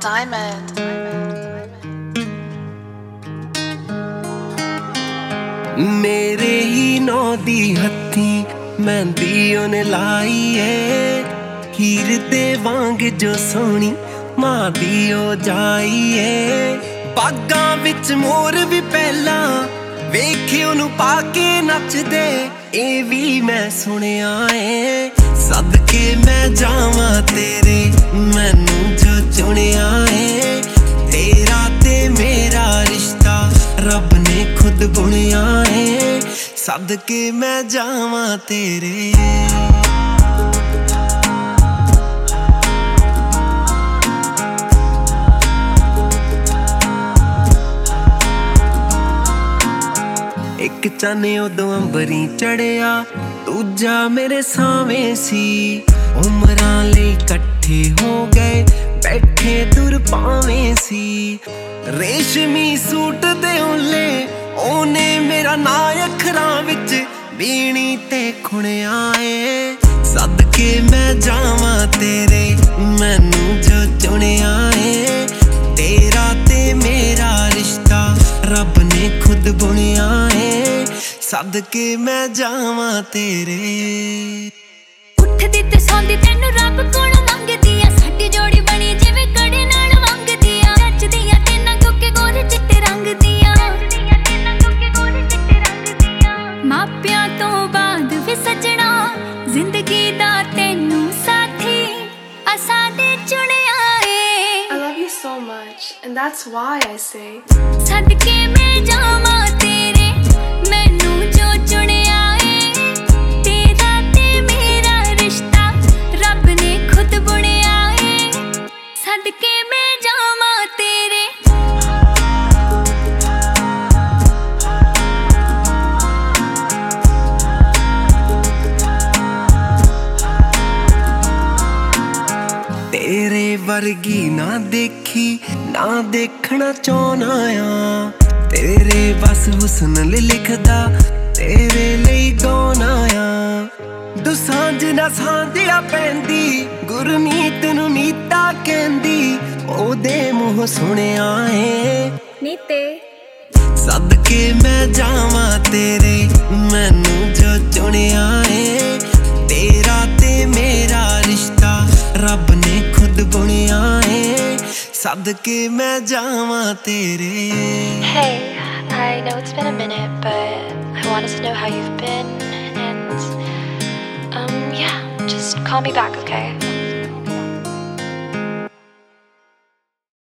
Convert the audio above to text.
Diamond. मेरे ही नौ दी हत्थी मेहंदी उन्हें लाई है, हीर दे वांग जो सोनी मां दी ओ जाई है। बागां विच मोर भी पहला वेखे ओनू पाके नचदे, ए भी मैं सुनिया है। सदके मैं जावां तेरे मैनू जो चुनिया है, तेरा ते मेरा रिश्ता रब ने खुद बुनिया है। सदके मैं जावां तेरे। एक चाने उदों अंबरी चढ़िया, दूजा मेरे सावें सी। उमरां लई कट्ठे हो गए बैठे तुर पावें सी। रेशमी सूट दे ओले ओने मेरा ना अखरां विच बीणी ते खुणिया है। सदके मैं जावां तेरे मैनू जो चुनिया है, तेरा ते मेरा रिश्ता रब ने खुद बुनिया है। सदके मैं जावां तेरे। उठदी ते सौंदी तैनू रब कोल मंगदी आ, साडी जोड़ी बनी जिवें कड़े नाल वंगदी आ। नचदियां तेना कोके गोरे चिट्टे रंग दियां, मापियां तो बाद वी सजना जिंदगी दा तैनू साथी असां दे चुनिया ए। I love you so much, and that's why I say सदके मैं जावां तेरे मैनू जो चुनिया ए, तेरा ते मेरा रिश्ता रब ने खुद बुनिया ए। सदके मैं जावां तेरे। तेरे वर्गी ना देखी ना देखना चाहना आ, तेरे बस हुस्न लिखदा तेरे लिए गाना आ। दू सांझ ना सांझिया पैंदी गुरनीत नू नीता कहंदी, ओदे मुंह सुनिया है नीते। सदके मैं जावां तेरे मैनू जो चुनिया है, तेरा ते मेरा रिश्ता रब ने खुद बुनिया है। सदके मैं जावां तेरे। Hey, I know it's been a minute, but I wanted to know how you've been, and yeah, just call me back, okay?